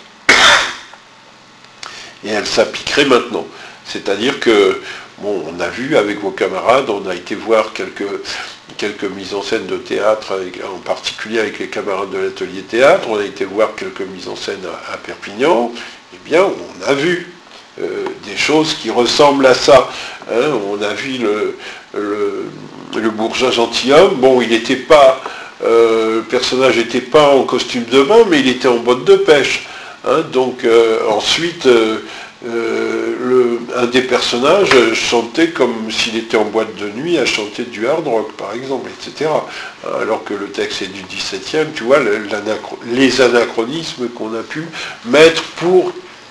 et elle s'appliquerait maintenant. C'est-à-dire que, bon, on a vu avec vos camarades, on a été voir quelques, quelques mises en scène de théâtre, avec, en particulier avec les camarades de l'atelier théâtre, on a été voir quelques mises en scène à, à Perpignan, eh bien, on a vu euh, des choses qui ressemblent à ça. Hein. On a vu le, le, le bourgeois gentilhomme, bon, il n'était pas, euh, le personnage n'était pas en costume de bain, mais il était en botte de pêche. Hein. Donc, euh, ensuite... Euh, Euh, le, un des personnages chantait comme s'il était en boîte de nuit à chanter du hard rock, par exemple, et cetera. Alors que le texte est du dix-septième, tu vois, les anachronismes qu'on a pu mettre pour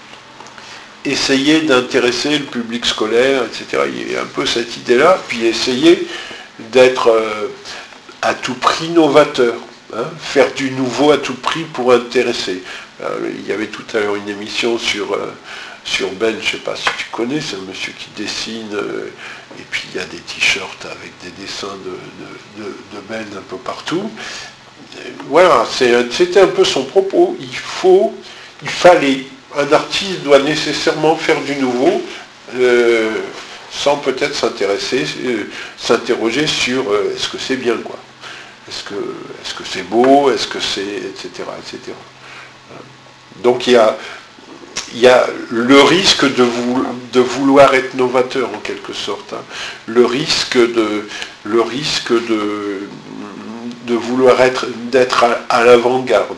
essayer d'intéresser le public scolaire, et cetera. Il y a un peu cette idée-là, puis essayer d'être euh, à tout prix novateur, hein, faire du nouveau à tout prix pour intéresser. Alors, il y avait tout à l'heure une émission sur... Euh, Sur Ben, je ne sais pas si tu connais, c'est un monsieur qui dessine, euh, et puis il y a des t-shirts avec des dessins de, de, de, de Ben un peu partout. Et voilà, c'était un peu son propos. Il faut, il fallait, un artiste doit nécessairement faire du nouveau, euh, sans peut-être s'intéresser, euh, s'interroger sur euh, est-ce que c'est bien, quoi. Est-ce que est-ce que c'est beau, est-ce que c'est, et cetera, et cetera. Donc il y a Il y a le risque de, vou, de vouloir être novateur en quelque sorte, hein. le risque de, le risque de, de vouloir être, d'être à, à l'avant-garde.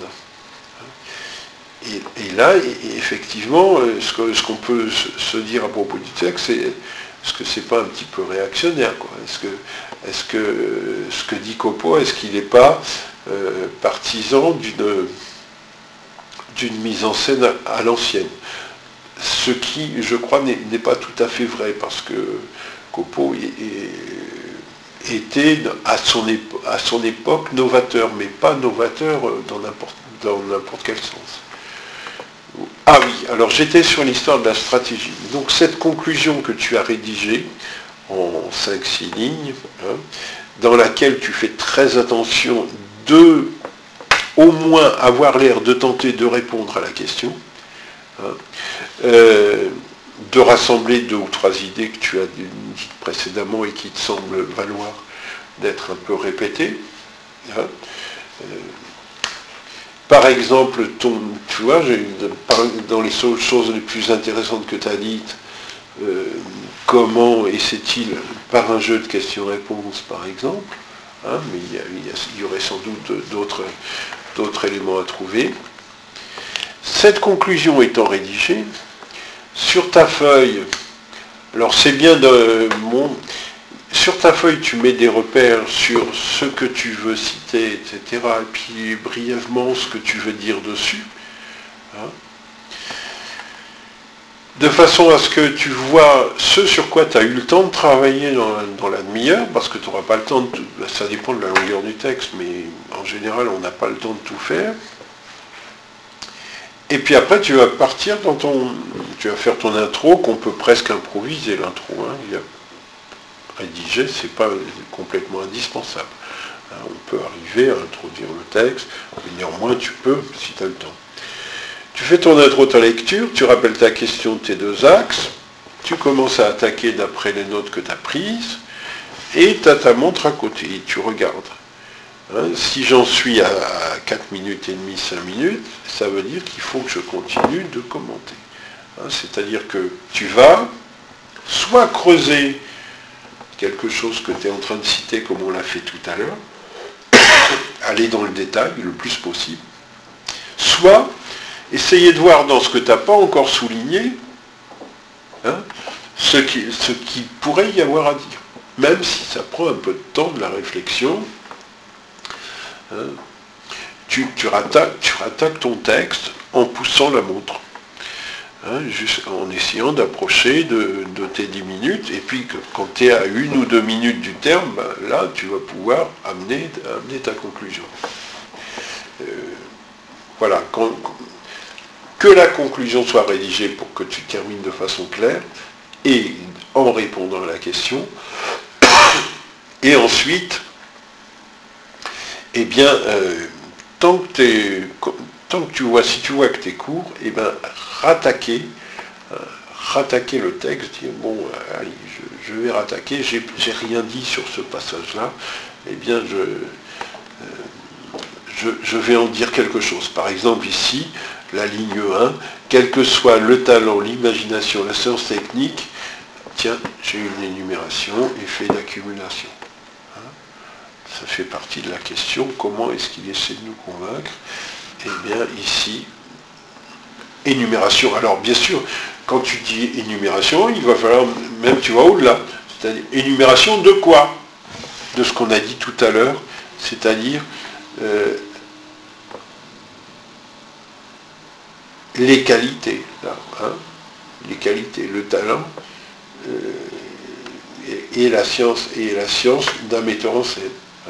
Et, et là, effectivement, ce, que, ce qu'on peut se dire à propos du texte, c'est est-ce que c'est pas un petit peu réactionnaire, quoi? Est-ce que, est-ce que ce que dit Copeau, est-ce qu'il n'est pas euh, partisan d'une d'une mise en scène à, à l'ancienne. Ce qui, je crois, n'est, n'est pas tout à fait vrai, parce que Copeau est, est, était à son, épo- à son époque novateur, mais pas novateur dans n'importe, dans n'importe quel sens. Ah oui, alors j'étais sur l'histoire de la stratégie. Donc cette conclusion que tu as rédigée, en cinq six lignes, hein, dans laquelle tu fais très attention de au moins avoir l'air de tenter de répondre à la question, hein, euh, de rassembler deux ou trois idées que tu as dites précédemment et qui te semblent valoir d'être un peu répétées. Hein. Euh, par exemple, ton, tu vois, dans les choses les plus intéressantes que tu as dites, euh, comment essaie-t-il par un jeu de questions-réponses, par exemple, hein, mais il y, a, il, y a, il y aurait sans doute d'autres... d'autres éléments à trouver. Cette conclusion étant rédigée, sur ta feuille, alors c'est bien de... Bon, sur ta feuille, tu mets des repères sur ce que tu veux citer, et cetera, et puis brièvement ce que tu veux dire dessus. Hein, de façon à ce que tu vois ce sur quoi tu as eu le temps de travailler dans, dans la demi-heure, parce que tu n'auras pas le temps, de, ça dépend de la longueur du texte, mais en général on n'a pas le temps de tout faire. Et puis après tu vas partir dans ton, tu vas faire ton intro, qu'on peut presque improviser l'intro, hein. Il y a rédiger, c'est pas complètement indispensable. Hein, on peut arriver à introduire le texte, mais néanmoins tu peux si tu as le temps. Tu fais ton intro, ta lecture, tu rappelles ta question de tes deux axes, tu commences à attaquer d'après les notes que tu as prises, et tu as ta montre à côté, et tu regardes. Hein, si j'en suis à quatre minutes et demie, cinq minutes, ça veut dire qu'il faut que je continue de commenter. Hein, c'est-à-dire que tu vas soit creuser quelque chose que tu es en train de citer comme on l'a fait tout à l'heure, aller dans le détail le plus possible, soit essayer de voir dans ce que tu n'as pas encore souligné, hein, ce, qui, ce qui pourrait y avoir à dire. Même si ça prend un peu de temps de la réflexion, hein, tu, tu, rattaques, tu rattaques ton texte en poussant la montre. Hein, juste en essayant d'approcher de, de tes dix minutes, et puis que, quand tu es à une ou deux minutes du terme, ben, là tu vas pouvoir amener, amener ta conclusion. Euh, voilà, quand, que la conclusion soit rédigée pour que tu termines de façon claire, et en répondant à la question, et ensuite, eh bien, euh, tant que t'es, tant que tu vois, si tu vois que tu es court, eh bien, rattaquer, euh, rattaquer le texte, dire bon, allez, je, je vais rattaquer, j'ai, j'ai rien dit sur ce passage-là, eh bien, je, euh, je, je vais en dire quelque chose. Par exemple, ici, la ligne un, quel que soit le talent, l'imagination, la science technique, tiens, j'ai une énumération, effet d'accumulation. Hein, ça fait partie de la question, comment est-ce qu'il essaie de nous convaincre? Eh bien, ici, énumération. Alors, bien sûr, quand tu dis énumération, il va falloir, même tu vas au-delà. C'est-à-dire, énumération de quoi? De ce qu'on a dit tout à l'heure, c'est-à-dire euh, les qualités, là, hein, les qualités, le talent euh, et, et la science et la science d'un metteur en scène. Hein.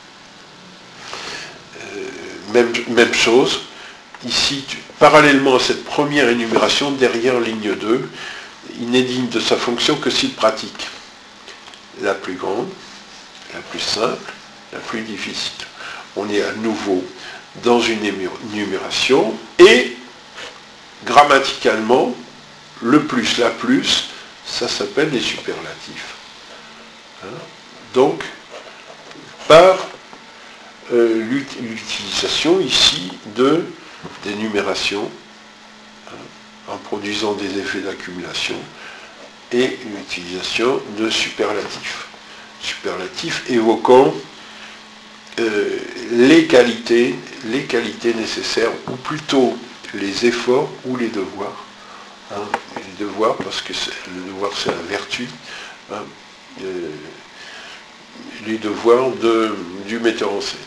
Euh, même, même chose. Ici, tu, parallèlement à cette première énumération, derrière ligne deux, il n'est digne de sa fonction que s'il pratique la plus grande, la plus simple, la plus difficile. On est à nouveau dans une énumération et grammaticalement, le plus, la plus, ça s'appelle les superlatifs. Hein? Donc, par euh, l'utilisation ici de d'énumération, hein, en produisant des effets d'accumulation, et l'utilisation de superlatifs. Superlatifs évoquant euh, les qualités, les qualités nécessaires, ou plutôt les efforts ou les devoirs. Hein, les devoirs, parce que le devoir c'est la vertu, hein, euh, les devoirs de, du metteur en scène.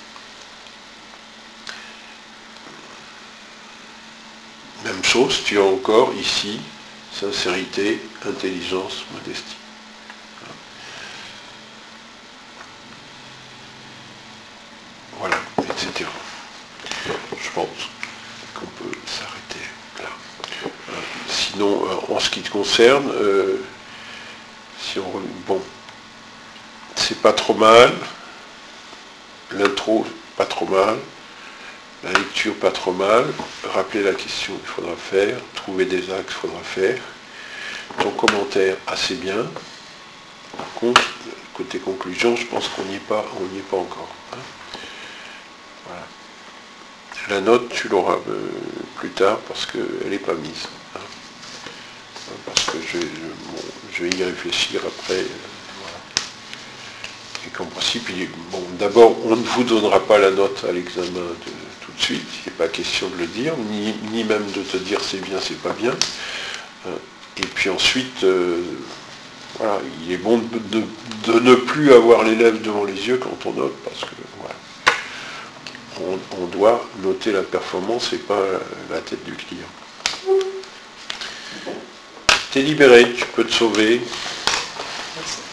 Même chose, tu as encore ici sincérité, intelligence, modestie. Voilà, et cetera. Je pense qu'on peut s'arrêter là. Euh, sinon, euh, en ce qui te concerne, euh, si on bon, c'est pas trop mal. L'intro, pas trop mal. La lecture, pas trop mal. Rappeler la question, il faudra faire. Trouver des axes, il faudra faire. Ton commentaire, assez bien. Par contre, côté conclusion, je pense qu'on n'y est pas, on n'y est pas encore. Hein. Voilà. La note, tu l'auras euh, plus tard parce qu'elle n'est pas mise. Hein. Parce que je, je, bon, je vais y réfléchir après. Euh, voilà. Et qu'en principe, il est, bon, d'abord, on ne vous donnera pas la note à l'examen de, tout de suite. Il n'est pas question de le dire, ni, ni même de te dire c'est bien, c'est pas bien. Hein. Et puis ensuite, euh, voilà, il est bon de, de, de ne plus avoir l'élève devant les yeux quand on note, parce que voilà, on, on doit noter la performance et pas la, la tête du client. T'es libéré, tu peux te sauver. Merci.